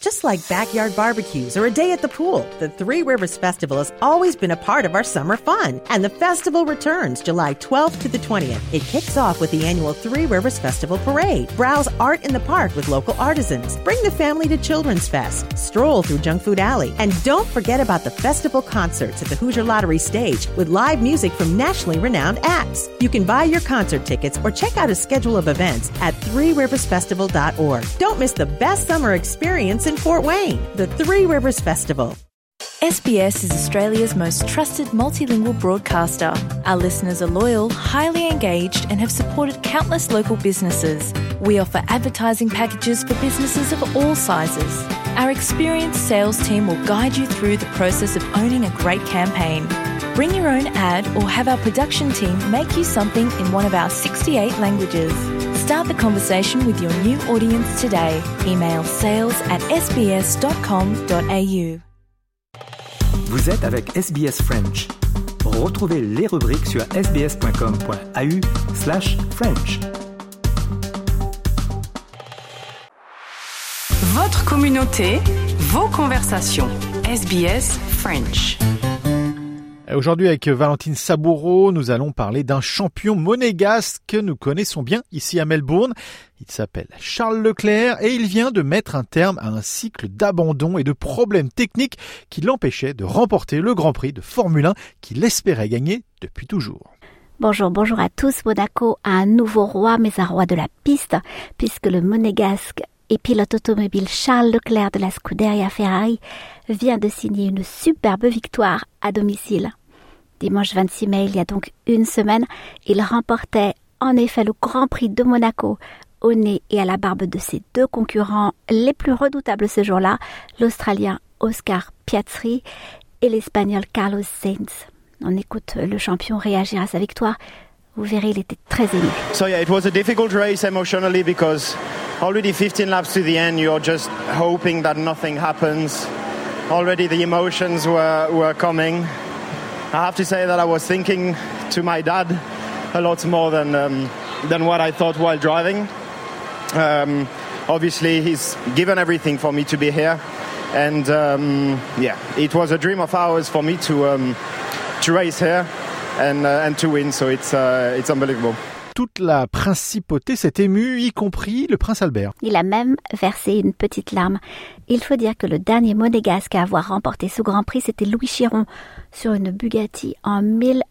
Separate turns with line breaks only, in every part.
Just like backyard barbecues or a day at the pool, the Three Rivers Festival has always been a part of our summer fun. And the festival returns July 12th to the 20th. It kicks off with the annual Three Rivers Festival Parade. Browse art in the park with local artisans. Bring the family to Children's Fest. Stroll through Junk Food Alley. And don't forget about the festival concerts at the Hoosier Lottery stage with live music from nationally renowned acts. You can buy your concert tickets or check out a schedule of events at threeriversfestival.org. Don't miss the best summer experience in Fort Wayne, the Three Rivers Festival.
SBS is Australia's most trusted multilingual broadcaster. Our listeners are loyal, highly engaged, and have supported countless local businesses. We offer advertising packages for businesses of all sizes. Our experienced sales team will guide you through the process of owning a great campaign. Bring your own ad or have our production team make you something in one of our 68 languages. Start the conversation with your new audience today. Email sales@sbs.com.au.
Vous êtes avec SBS French. Retrouvez les rubriques sur sbs.com.au/French.
Votre communauté, vos conversations. SBS French.
Aujourd'hui, avec Valentine Saboureau, nous allons parler d'un champion monégasque que nous connaissons bien ici à Melbourne. Il s'appelle Charles Leclerc et il vient de mettre un terme à un cycle d'abandon et de problèmes techniques qui l'empêchaient de remporter le Grand Prix de Formule 1 qu'il espérait gagner depuis toujours.
Bonjour à tous. Monaco a un nouveau roi, mais un roi de la piste, puisque le monégasque et pilote automobile Charles Leclerc de la Scuderia Ferrari vient de signer une superbe victoire à domicile. Dimanche 26 mai, il y a donc une semaine, il remportait en effet le Grand Prix de Monaco au nez et à la barbe de ses deux concurrents les plus redoutables ce jour-là, l'Australien Oscar Piastri et l'Espagnol Carlos Sainz. On écoute le champion réagir à sa victoire. Vous verrez, il était très ému.
So yeah, it was a difficult race emotionally because already 15 laps to the end, you're just hoping that nothing happens. Already the emotions were coming. I have to say that I was thinking to my dad a lot more than what I thought while driving. Obviously, he's given everything for me to be here, and it was a dream of ours for me to race here and to win. So it's unbelievable.
Toute la principauté s'est émue, y compris le prince Albert.
Il a même versé une petite larme. Il faut dire que le dernier monégasque à avoir remporté ce Grand Prix, c'était Louis Chiron sur une Bugatti en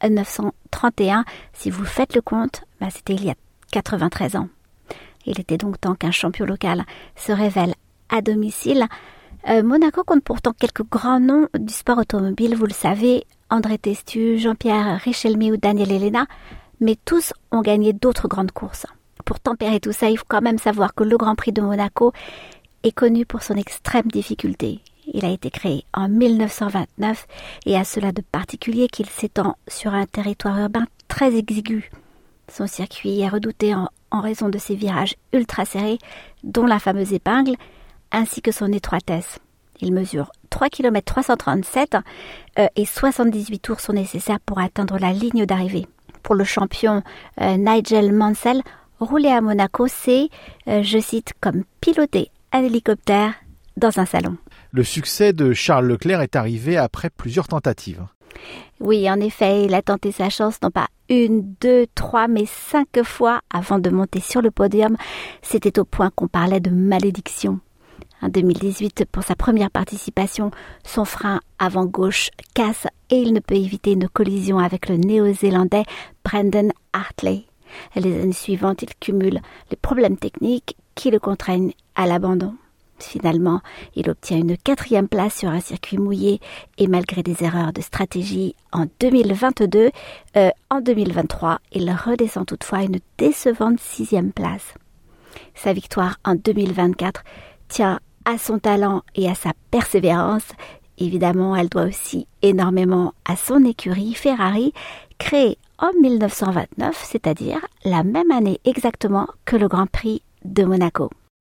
1931. Si vous faites le compte, c'était il y a 93 ans. Il était donc temps qu'un champion local se révèle à domicile. Monaco compte pourtant quelques grands noms du sport automobile, vous le savez, André Testu, Jean-Pierre Richelmy ou Daniel Elena. Mais tous ont gagné d'autres grandes courses. Pour tempérer tout ça, il faut quand même savoir que le Grand Prix de Monaco est connu pour son extrême difficulté. Il a été créé en 1929 et a cela de particulier qu'il s'étend sur un territoire urbain très exigu. Son circuit est redouté en raison de ses virages ultra serrés, dont la fameuse épingle, ainsi que son étroitesse. Il mesure 3 km 337 et 78 tours sont nécessaires pour atteindre la ligne d'arrivée. Pour le champion Nigel Mansell, rouler à Monaco, c'est, je cite, comme piloter un hélicoptère dans un salon.
Le succès de Charles Leclerc est arrivé après plusieurs tentatives.
Oui, en effet, il a tenté sa chance non pas 1, 2, 3, mais 5 fois avant de monter sur le podium. C'était au point qu'on parlait de malédiction. En 2018, pour sa première participation, son frein avant gauche casse et il ne peut éviter une collision avec le néo-zélandais Brendan Hartley. Les années suivantes, il cumule les problèmes techniques qui le contraignent à l'abandon. Finalement, il obtient une 4e place sur un circuit mouillé et malgré des erreurs de stratégie en 2022, en 2023, il redescend toutefois à une décevante 6e place. Sa victoire en 2024 tient à son talent et à sa persévérance. Évidemment, elle doit aussi énormément à son écurie Ferrari, créée en 1929, c'est-à-dire la même année exactement que le Grand Prix de Monaco.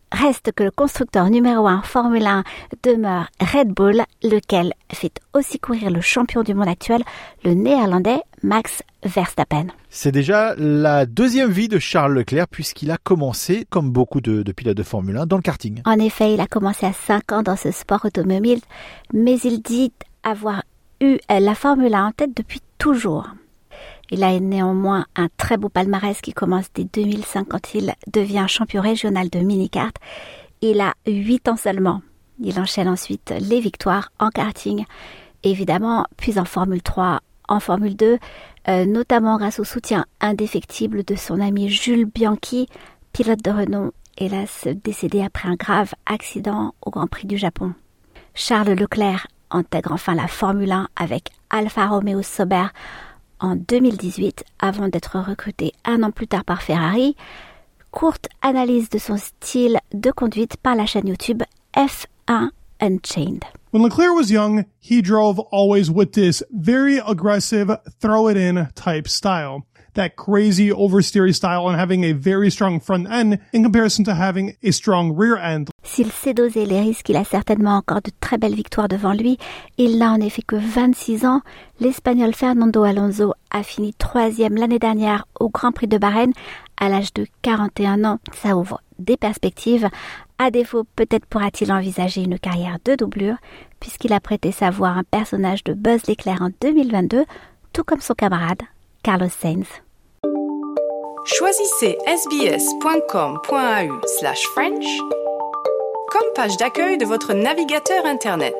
Reste que le constructeur numéro 1 Formule 1 demeure Red Bull, lequel fait aussi courir le champion du monde actuel, le néerlandais Max Verstappen.
C'est déjà la deuxième vie de Charles Leclerc puisqu'il a commencé, comme beaucoup de pilotes de Formule 1, dans le karting.
En effet, il a commencé à 5 ans dans ce sport automobile, mais il dit avoir eu la Formule 1 en tête depuis toujours. Il a néanmoins un très beau palmarès qui commence dès 2005 quand il devient champion régional de mini-kart. Il a 8 ans seulement. Il enchaîne ensuite les victoires en karting, évidemment, puis en Formule 3, en Formule 2, notamment grâce au soutien indéfectible de son ami Jules Bianchi, pilote de renom, hélas décédé après un grave accident au Grand Prix du Japon. Charles Leclerc intègre enfin la Formule 1 avec Alfa Romeo Sauber en 2018, avant d'être recruté un an plus tard par Ferrari. Courte analyse de son style de conduite par la chaîne YouTube F1 Unchained.
When Leclerc was young, he drove always with this very aggressive, throw-it-in type style. That crazy oversteery style and having a very strong front end in comparison to having a strong rear end.
S'il sait doser les risques, il a certainement encore de très belles victoires devant lui. Il n'a en effet que 26 ans. L'Espagnol Fernando Alonso a fini 3e l'année dernière au Grand Prix de Bahreïn à l'âge de 41 ans. Ça ouvre des perspectives. À défaut, peut-être pourra-t-il envisager une carrière de doublure puisqu'il a prêté sa voix à un personnage de Buzz l'éclair en 2022, tout comme son camarade Carlos Sainz.
Choisissez sbs.com.au/French comme page d'accueil de votre navigateur Internet.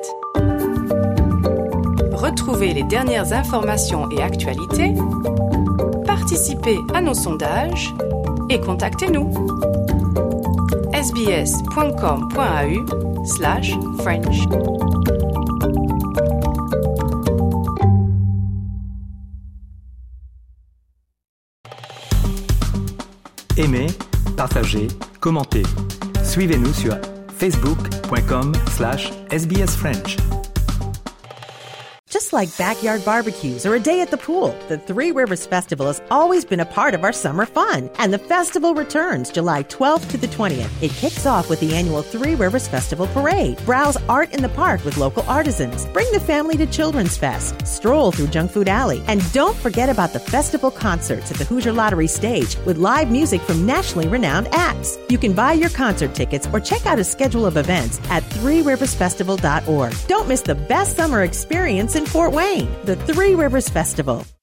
Retrouvez les dernières informations et actualités, participez à nos sondages et contactez-nous. sbs.com.au/French.
Aimez, partagez, commentez. Suivez-nous sur facebook.com/sbsfrench.
Just like backyard barbecues or a day at the pool, the Three Rivers Festival has always been a part of our summer fun. And the festival returns July 12th to the 20th. It kicks off with the annual Three Rivers Festival Parade. Browse art in the park with local artisans. Bring the family to Children's Fest. Stroll through Junk Food Alley. And don't forget about the festival concerts at the Hoosier Lottery stage with live music from nationally renowned acts. You can buy your concert tickets or check out a schedule of events at threeriversfestival.org. Don't miss the best summer experience in Fort Wayne, the Three Rivers Festival.